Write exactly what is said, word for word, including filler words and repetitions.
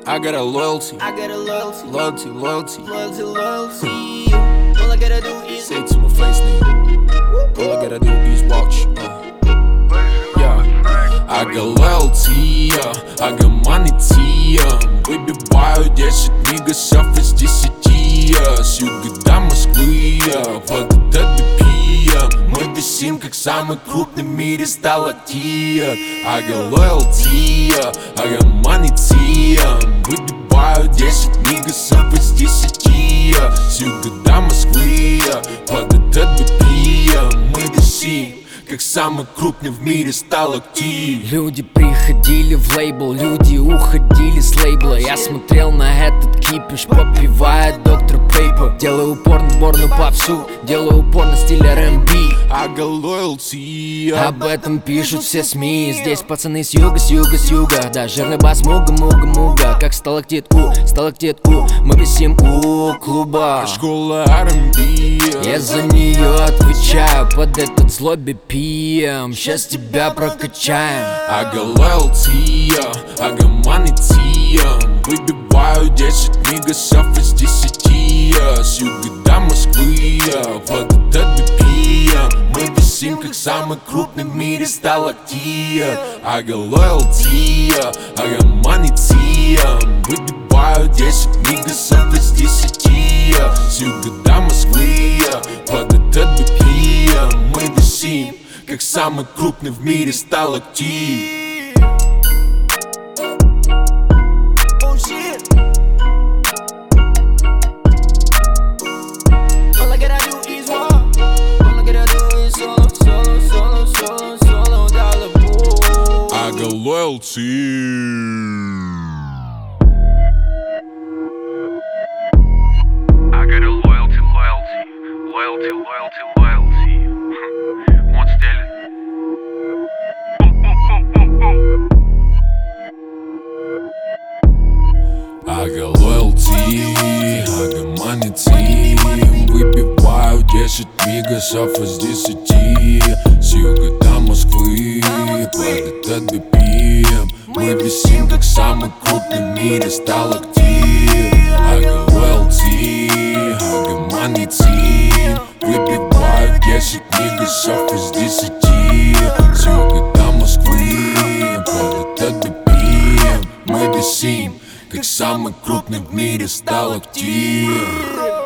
I got a loyalty, I got a loyalty, loyalty, loyalty, loyalty, loyalty. All I gotta do is say it to my face, nigga. All I gotta do is watch. Uh. Yeah, I got loyalty, uh, I got money, uh. Выбиваю десять мигасов из десяти. Сюда до Москвы, под этот би пи эм. Мы висим, как самый крупный в мире сталактит. I got loyalty, I got money, выбиваю десять мигасов из десяти. Сюда до Москвы, под этот би пи эм. Мы висим, как самый крупный в мире сталактит. Люди приходили в лейбл, люди уходили с лейбла. Я смотрел на этот кипиш, попивая доктор Пейпер. Делаю упор на сборную попсу, делаю упор на стиль ар энд би. I got loyalty. Об этом пишут все СМИ. Здесь пацаны с юга, с юга, с юга. Да, жирный бас, муга, муга, муга. Как сталактит у, сталактит у. Мы висим у клуба. Школа ар энд би. Я за нее отвечаю под этот злой би пи эм. Сейчас тебя прокачаем. I got loyalty, I got money, выбиваю десять мигасов из десяти. С юга до Москвы, под этот би пи эм. Мы висим, как самый крупный в мире сталактит. I got loyalty, I got money, выбиваю десять мигасов из десяти. С юга до Москвы, под этот би пи эм. Мы висим, как самый крупный в мире сталактит. oh shit. All I gotta do is walk. All I gotta do is solo, solo, solo, solo, solo, dollar boy. I got loyalty. I got a loyalty, loyalty, loyalty, loyalty, loyalty. Он стелит. I got loyalty, I got money, выбиваю десять мигасов из десяти. С юга до Москвы, под этот би пи эм. Мы висим, как самый крупный в мире сталактит. I got loyalty, I got money, выбиваю десять мигасов из десяти. С юга до Москвы, под этот би пи эм. Мы висим, как самый крупный в мире сталактит.